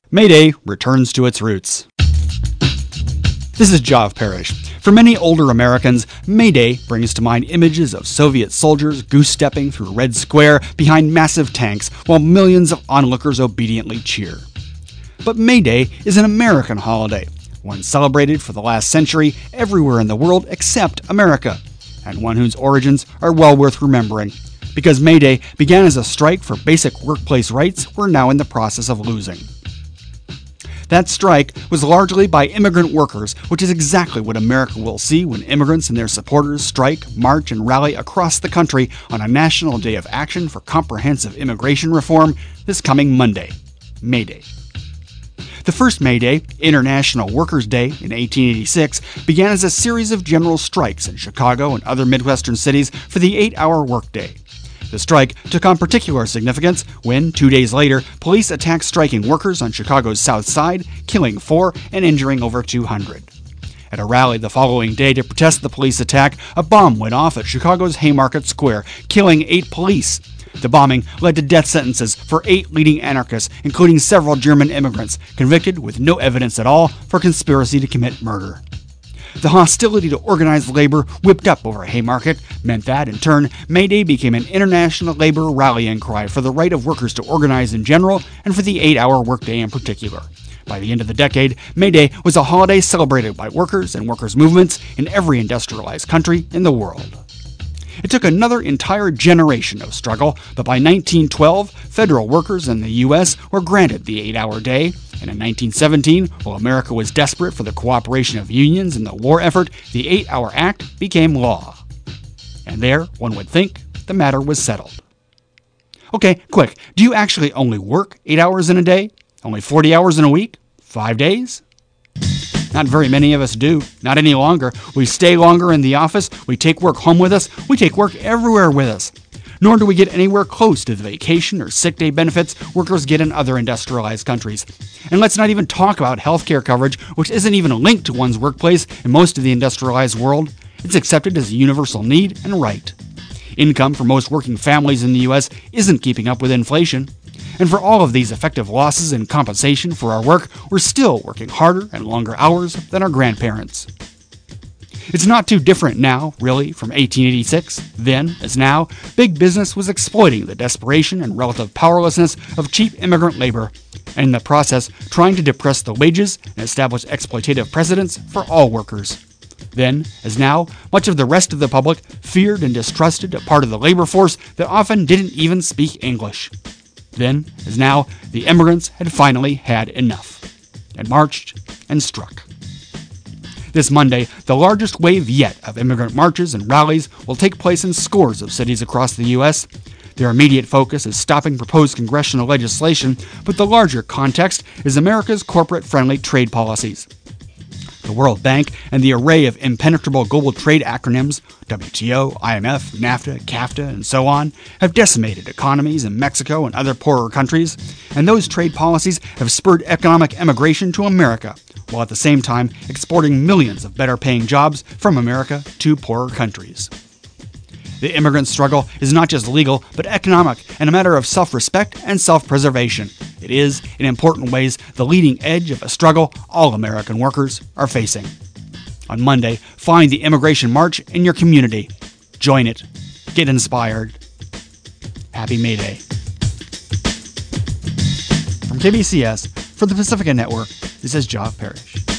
May Day returns to its roots. This is Jav Parrish. For many older Americans, May Day brings to mind images of Soviet soldiers goose-stepping through Red Square behind massive tanks while millions of onlookers obediently cheer. But May Day is an American holiday, one celebrated for the last century everywhere in the world except America, and one whose origins are well worth remembering, because May Day began as a strike for basic workplace rights we're now in the process of losing. That strike was largely by immigrant workers, which is exactly what America will see when immigrants and their supporters strike, march, and rally across the country on a national day of action for comprehensive immigration reform this coming Monday, May Day. The first May Day, International Workers' Day, in 1886, began as a series of general strikes in Chicago and other Midwestern cities for the 8-hour workday. The strike took on particular significance when, 2 days later, police attacked striking workers on Chicago's South Side, killing 4 and injuring over 200. At a rally the following day to protest the police attack, a bomb went off at Chicago's Haymarket Square, killing 8 police. The bombing led to death sentences for 8 leading anarchists, including several German immigrants, convicted with no evidence at all for conspiracy to commit murder. The hostility to organized labor whipped up over Haymarket meant that, in turn, May Day became an international labor rallying cry for the right of workers to organize in general and for the 8-hour workday in particular. By the end of the decade, May Day was a holiday celebrated by workers and workers' movements in every industrialized country in the world. It took another entire generation of struggle, but by 1912, federal workers in the U.S. were granted the 8-hour day, and in 1917, while America was desperate for the cooperation of unions in the war effort, the 8-Hour Act became law. And there, one would think, the matter was settled. Okay, quick, do you actually only work 8 hours in a day? Only 40 hours in a week? 5 days? Not very many of us do. Not any longer. We stay longer in the office. We take work home with us. We take work everywhere with us. Nor do we get anywhere close to the vacation or sick day benefits workers get in other industrialized countries. And let's not even talk about healthcare coverage, which isn't even linked to one's workplace in most of the industrialized world. It's accepted as a universal need and right. Income for most working families in the U.S. isn't keeping up with inflation. And for all of these effective losses in compensation for our work, we're still working harder and longer hours than our grandparents. It's not too different now, really, from 1886. Then, as now, big business was exploiting the desperation and relative powerlessness of cheap immigrant labor, and in the process trying to depress the wages and establish exploitative precedents for all workers. Then, as now, much of the rest of the public feared and distrusted a part of the labor force that often didn't even speak English. Then, as now, the immigrants had finally had enough, and marched and struck. This Monday, the largest wave yet of immigrant marches and rallies will take place in scores of cities across the U.S. Their immediate focus is stopping proposed congressional legislation, but the larger context is America's corporate-friendly trade policies. The World Bank and the array of impenetrable global trade acronyms, WTO, IMF, NAFTA, CAFTA, and so on, have decimated economies in Mexico and other poorer countries, and those trade policies have spurred economic emigration to America, while at the same time exporting millions of better-paying jobs from America to poorer countries. The immigrant struggle is not just legal, but economic, and a matter of self-respect and self-preservation. It is, in important ways, the leading edge of a struggle all American workers are facing. On Monday, find the Immigration March in your community. Join it. Get inspired. Happy May Day. From KBCS, for the Pacifica Network, this is Jav Parrish.